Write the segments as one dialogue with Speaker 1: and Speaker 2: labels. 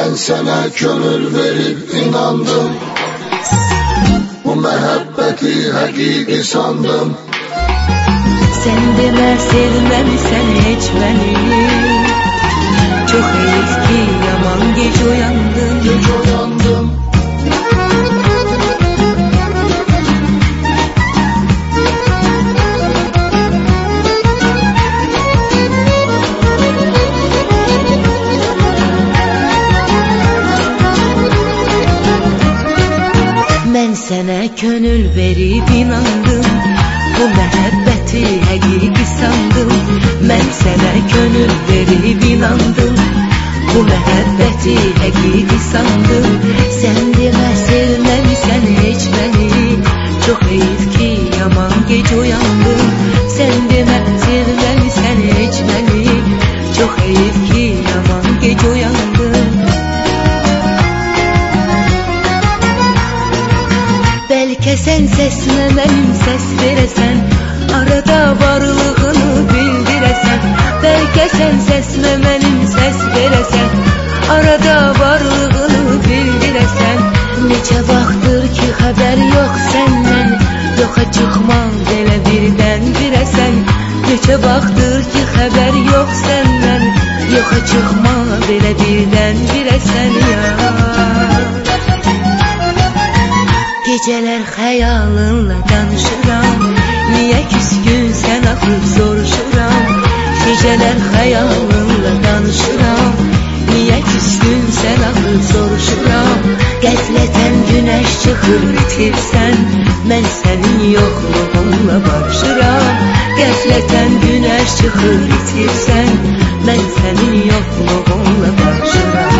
Speaker 1: Ben sana gönül verip inandım, bu mehabbeti hakiki sandım.
Speaker 2: Sen demə sevməmisən heç məni, çox heyif ki yaman gec oyandım. Mən sənə könül verib inandım, bu məhəbbəti həqiqi sandım. Mən sənə könül verib inandım, bu məhəbbəti həqiqi sandım. Sən demə sevməmisən heç məni, çox heyif ki yaman gec oyandım. Sən demə sevməmisən heç məni, çox heyif ki yaman gec oyandım. Bəlkə sən səsinə mənim səs verəsən, arada varlığını bildirəsən. Bəlkə sən səsinə mənim səs verəsən, arada varlığını bildirəsən. Neçə vaxtdır ki xəbər yox səndən, yoxa çıxmam belə birdən birəsən. Neçə vaxtdır ki xəbər yox səndən, yoxa çıxmam belə birdən birəsən ya. Gecələr xəyalınla danışıram, niyə küskünsən axıb soruşuram. Gecələr xəyalınla danışıram, niyə küskünsən axıb soruşuram. Qəflətən günəş çıxır itirsən, mən sənin yoxluğunla barışıram. Qəflətən günəş çıxır itirsən, mən sənin yoxluğunla barışıram.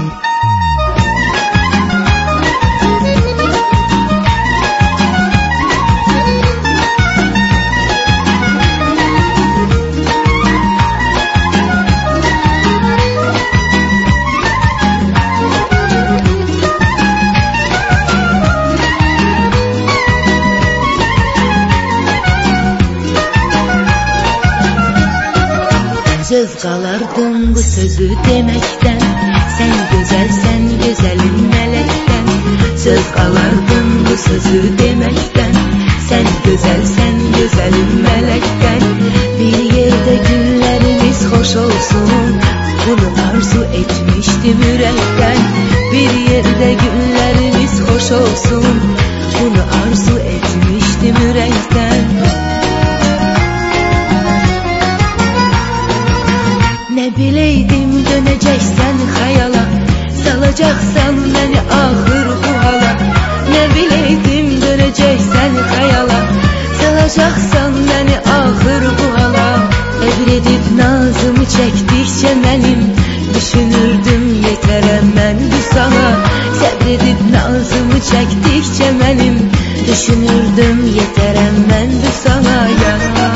Speaker 2: Zövq alardım bu sözü deməkdən, sən gözəlsən gözəlim mələkdən. Zövq alardım bu sözü deməkdən, sən gözəlsən gözəlim mələkdən. Bir yerdə günlərimiz xoş olsun, bunu arzu etmişdim ürəkdən. Bir yerdə günlərimiz xoş olsun, bunu arzu etmişdim ürəkdən. Nə biləydim dönəcəksən xəyala, salacaqsan məni axır bu hala. Nə biləydim dönəcəksən xəyala, salacaqsan məni axır bu hala. Əbr edib nazımı çəkdikcə mənim, düşünürdüm yetərəm mən vüsala. Səbr edib nazımı çəkdikcə mənim, düşünürdüm yetərəm mən vüsala ya.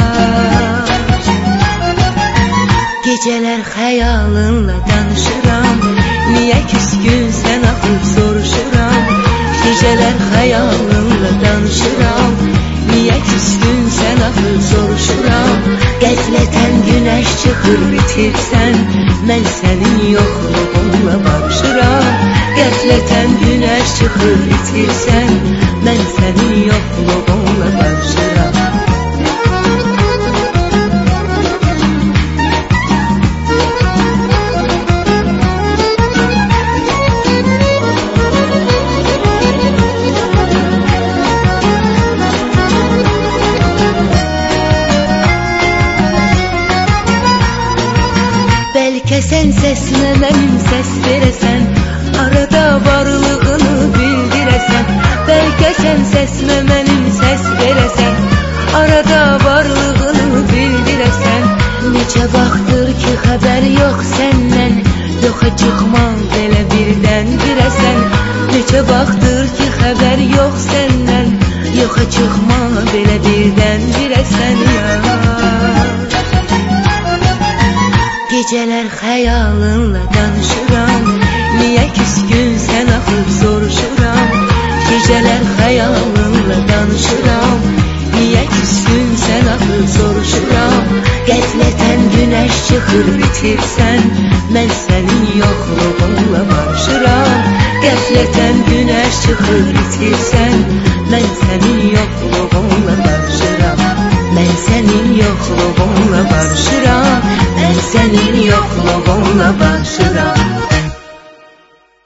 Speaker 2: Gecələr xəyalınla danışıram, niyə küskünsən axıb soruşuram. Gecələr xəyalınla danışıram, niyə küskünsən axıb soruşuram. Qəflətən günəş çıxır bitirsən, mən sənin yoxluğunla barışıram. Qəflətən günəş çıxır bitirsən, mən sənin yoxluğunla barışıram. Bəlkə sən səsinə mənim səs verəsən, arada varlığını bildirəsən. Bəlkə sən səsinə mənim səs verəsən, arada varlığını bildirəsən. Neçə vaxtdır ki xəbər yox səndən, yoxa çıxmam belə birdən birəsən. Neçə vaxtdır ki xəbər yox səndən, yoxa çıxmam belə birdən birəsən ya. Gecələr xəyalınla danışıram, niyə küskünsən axıb soruşuram. Gecələr xəyalınla danışıram, niyə küskünsən axıb soruşuram. Qəflətən günəş çıxır bitirsən, mən sənin yoxluğunla barışıram. Həsrətən günəş çıxır itirsən, mən sənin yoxluğunla barışıram. Mən sənin yoxluğunla barışıram. Mən sənin yoxluğunla barışıram.